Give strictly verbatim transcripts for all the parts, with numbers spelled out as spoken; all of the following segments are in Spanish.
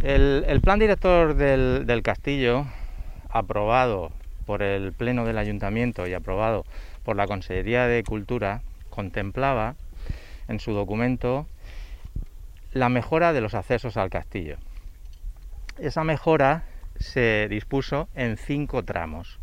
El, el plan director del, del castillo, aprobado por el Pleno del Ayuntamiento y aprobado por la Consejería de Cultura, contemplaba en su documento la mejora de los accesos al castillo. Esa mejora se dispuso en cinco tramos,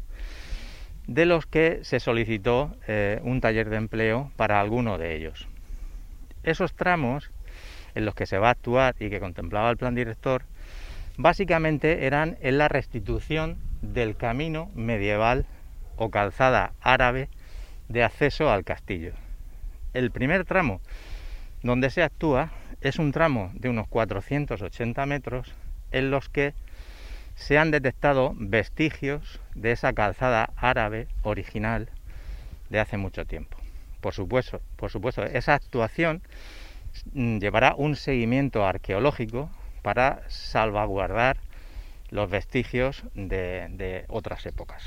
de los que se solicitó eh, un taller de empleo para alguno de ellos. Esos tramos en los que se va a actuar y que contemplaba el plan director, básicamente eran en la restitución del camino medieval o calzada árabe de acceso al castillo. El primer tramo donde se actúa es un tramo de unos cuatrocientos ochenta metros en los que se han detectado vestigios de esa calzada árabe original de hace mucho tiempo. Por supuesto, por supuesto, esa actuación llevará un seguimiento arqueológico para salvaguardar los vestigios de, de otras épocas.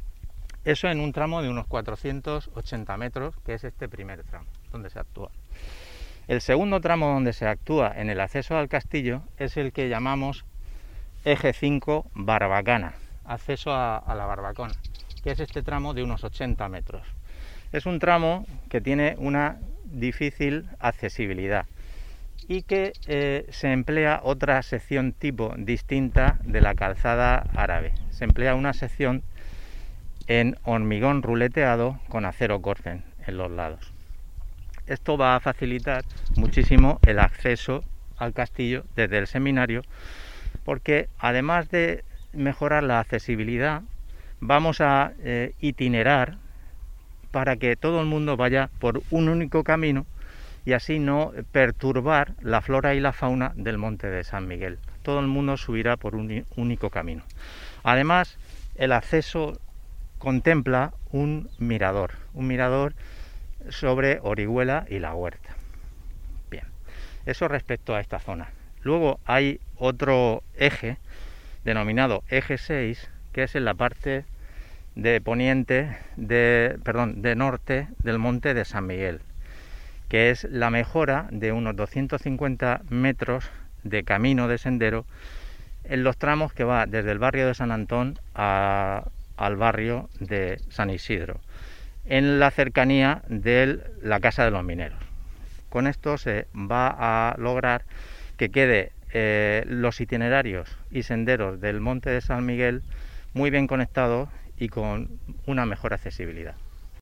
Eso en un tramo de unos cuatrocientos ochenta metros, que es este primer tramo donde se actúa. El segundo tramo donde se actúa en el acceso al castillo es el que llamamos eje cinco Barbacana, acceso a, a la Barbacana, que es este tramo de unos ochenta metros. Es un tramo que tiene una difícil accesibilidad y que eh, se emplea otra sección tipo distinta de la calzada árabe. Se emplea una sección en hormigón ruleteado con acero corten en los lados. Esto va a facilitar muchísimo el acceso al castillo desde el seminario, porque además de mejorar la accesibilidad, vamos a eh, itinerar para que todo el mundo vaya por un único camino y así no perturbar la flora y la fauna del monte de San Miguel. Todo el mundo subirá por un único camino. Además, el acceso contempla un mirador, un mirador sobre Orihuela y la Huerta. Bien, eso respecto a esta zona. Luego hay otro eje, denominado eje seis, que es en la parte de poniente, de, perdón, de norte del monte de San Miguel, que es la mejora de unos doscientos cincuenta metros de camino de sendero en los tramos que va desde el barrio de San Antón a, al barrio de San Isidro, en la cercanía de la Casa de los Mineros. Con esto se va a lograr que quede eh, los itinerarios y senderos del monte de San Miguel muy bien conectados y con una mejor accesibilidad.